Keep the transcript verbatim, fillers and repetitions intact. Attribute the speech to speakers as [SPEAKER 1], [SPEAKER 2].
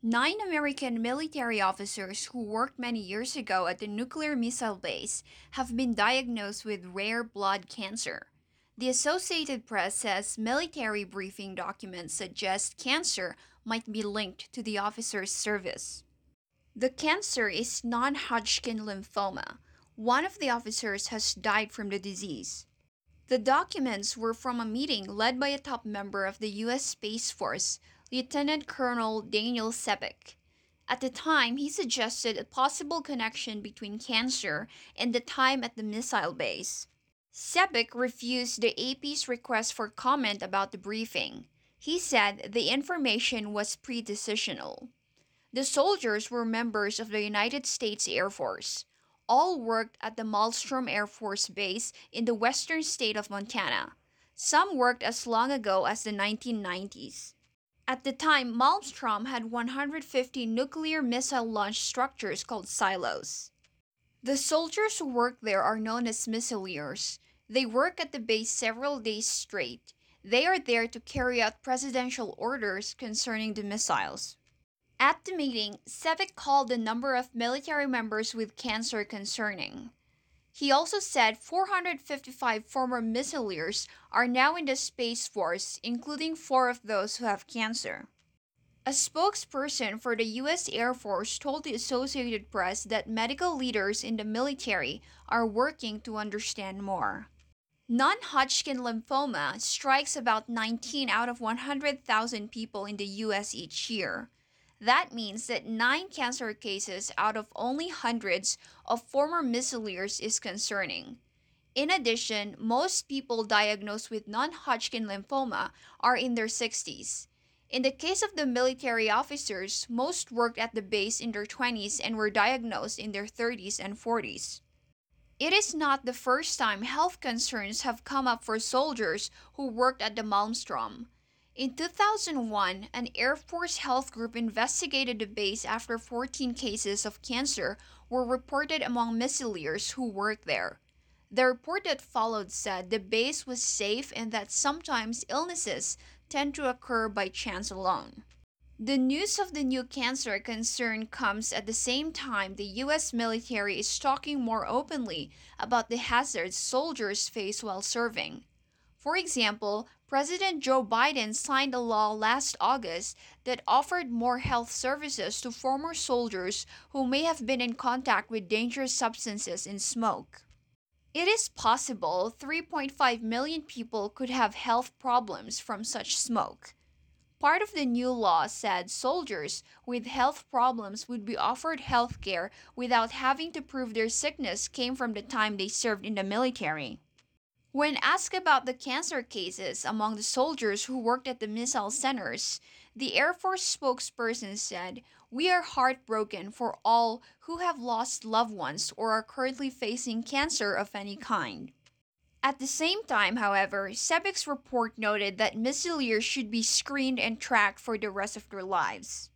[SPEAKER 1] Nine American military officers who worked many years ago at the nuclear missile base have been diagnosed with rare blood cancer. The Associated Press says military briefing documents suggest cancer might be linked to the officers' service. The cancer is non Hodgkin lymphoma. One of the officers has died from the disease. The documents were from a meeting led by a top member of the U S Space Force, Lieutenant Colonel Daniel Sebek. At the time, he suggested a possible connection between cancer and the time at the missile base. Sebek refused the A P's request for comment about the briefing. He said the information was pre-decisional. The soldiers were members of the United States Air Force. All worked at the Malmstrom Air Force Base in the western state of Montana. Some worked as long ago as the nineteen nineties. At the time, Malmstrom had one hundred fifty nuclear missile launch structures called silos. The soldiers who work there are known as missileers. They work at the base several days straight. They are there to carry out presidential orders concerning the missiles. At the meeting, Sebek called the number of military members with cancer concerning. He also said four hundred fifty-five former missileers are now in the Space Force, including four of those who have cancer. A spokesperson for the U S Air Force told the Associated Press that medical leaders in the military are working to understand more. Non Hodgkin lymphoma strikes about nineteen out of one hundred thousand people in the U S each year. That means that nine cancer cases out of only hundreds of former missileers is concerning. In addition, most people diagnosed with non Hodgkin lymphoma are in their sixties. In the case of the military officers, most worked at the base in their twenties and were diagnosed in their thirties and forties. It is not the first time health concerns have come up for soldiers who worked at the Malmstrom. In two thousand one, an Air Force health group investigated the base after fourteen cases of cancer were reported among missileers who worked there. The report that followed said the base was safe and that sometimes illnesses tend to occur by chance alone. The news of the new cancer concern comes at the same time the U S military is talking more openly about the hazards soldiers face while serving. For example, President Joe Biden signed a law last August that offered more health services to former soldiers who may have been in contact with dangerous substances in smoke. It is possible three point five million people could have health problems from such smoke. Part of the new law said soldiers with health problems would be offered health care without having to prove their sickness came from the time they served in the military. When asked about the cancer cases among the soldiers who worked at the missile centers, the Air Force spokesperson said, "We are heartbroken for all who have lost loved ones or are currently facing cancer of any kind." At the same time, however, Sebek's report noted that missileers should be screened and tracked for the rest of their lives.